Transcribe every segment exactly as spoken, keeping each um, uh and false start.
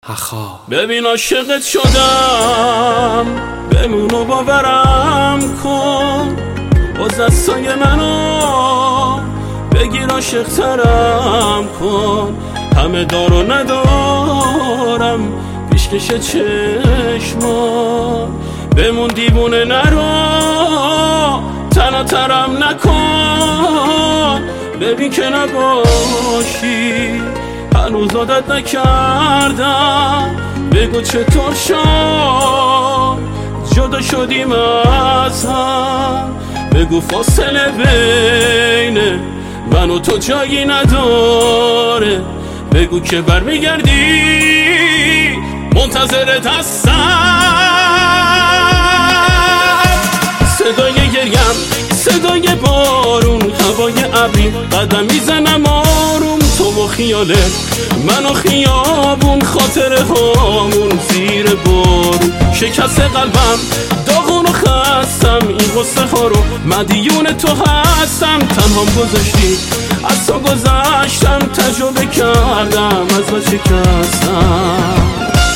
اخا ببین عاشقت شدم، بمونو باورم کن، با دستای منو بگیر عاشق ترم کن. همه دارو ندارم پیشکش چشمان، بمون دیوونه نرو تنها ترم نکن. ببین که نباشی هنوز عادت نکردم، بگو چطور شد جدا شدیم از هم، بگو فاصله بین من و تو جایی نداره، بگو که برمیگردی منتظرت هستم. صدای گریم، صدای بارون، هوای ابری، قدم میزنم آروم، تو و خیالت، من و خیابون، خاطره هامون زیر بارون. شکست قلبم داغون و خستم، این غصه ها رو مدیون تو هستم. تنهام گذاشتی از تو گذشتم، تجربه کردم از من شکستم.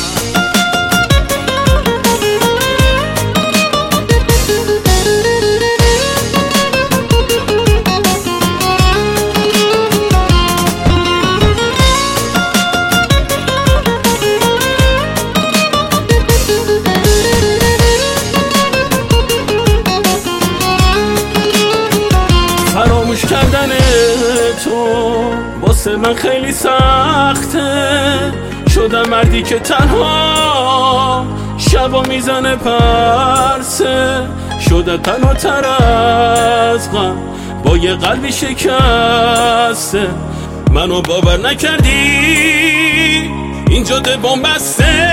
فراموش کردن تو واسه من خیلی سخته، شدم مردی که تنها شبا میزنه پرسه، شده تنها تر از غم با یه قلبی شکسته. منو باور نکردی اینجا دبام بسته.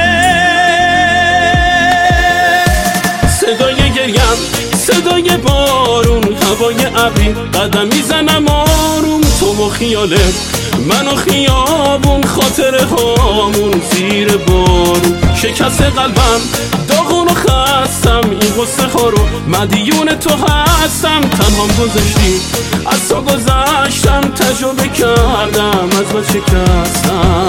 صدای گریم، صدای بارون، هوای ابری، قدم میزنم آروم، تو و خیالت، من و خیابون، خاطره هامون زیر بارون. شکست قلبم داغون و خستم، این غصه ها رو مدیون تو هستم. تنهام گذاشتی از تو گذشتم، تجربه کردم از من شکستم.